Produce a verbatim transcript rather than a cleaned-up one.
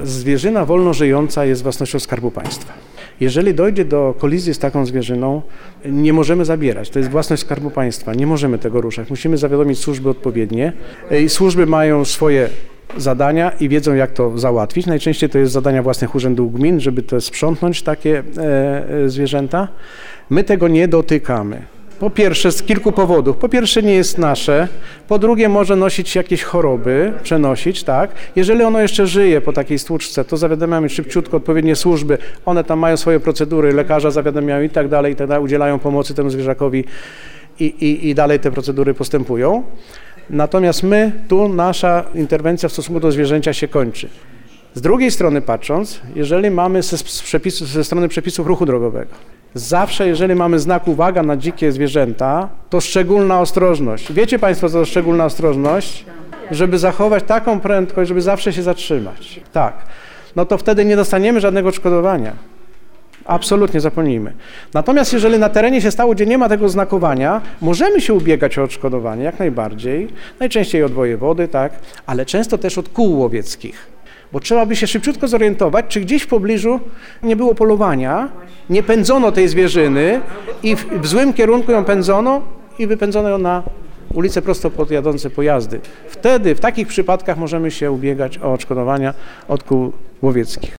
zwierzyna wolno żyjąca jest własnością Skarbu Państwa. Jeżeli dojdzie do kolizji z taką zwierzyną, nie możemy zabierać. To jest własność Skarbu Państwa. Nie możemy tego ruszać. Musimy zawiadomić służby odpowiednie. I służby mają swoje zadania i wiedzą, jak to załatwić. Najczęściej to jest zadania własnych urzędów gmin, żeby to sprzątnąć takie e, zwierzęta. My tego nie dotykamy. Po pierwsze, z kilku powodów. Po pierwsze, nie jest nasze. Po drugie, może nosić jakieś choroby, przenosić, tak. Jeżeli ono jeszcze żyje po takiej stłuczce, to zawiadamiamy szybciutko odpowiednie służby. One tam mają swoje procedury, lekarza zawiadamiają i tak dalej, i tak dalej, udzielają pomocy temu zwierzakowi i, i, i dalej te procedury postępują. Natomiast my, tu nasza interwencja w stosunku do zwierzęcia się kończy. Z drugiej strony patrząc, jeżeli mamy ze, z przepisu, ze strony przepisów ruchu drogowego, zawsze jeżeli mamy znak uwaga na dzikie zwierzęta, to szczególna ostrożność. Wiecie Państwo, co to szczególna ostrożność? Żeby zachować taką prędkość, żeby zawsze się zatrzymać. Tak. No to wtedy nie dostaniemy żadnego odszkodowania. Absolutnie, zapomnijmy. Natomiast jeżeli na terenie się stało, gdzie nie ma tego znakowania, możemy się ubiegać o odszkodowanie, jak najbardziej. Najczęściej od wojewody, tak, ale często też od kół łowieckich. Bo trzeba by się szybciutko zorientować, czy gdzieś w pobliżu nie było polowania, nie pędzono tej zwierzyny i w, w złym kierunku ją pędzono i wypędzono ją na ulicę prosto pod jadące pojazdy. Wtedy, w takich przypadkach możemy się ubiegać o odszkodowania od kół łowieckich.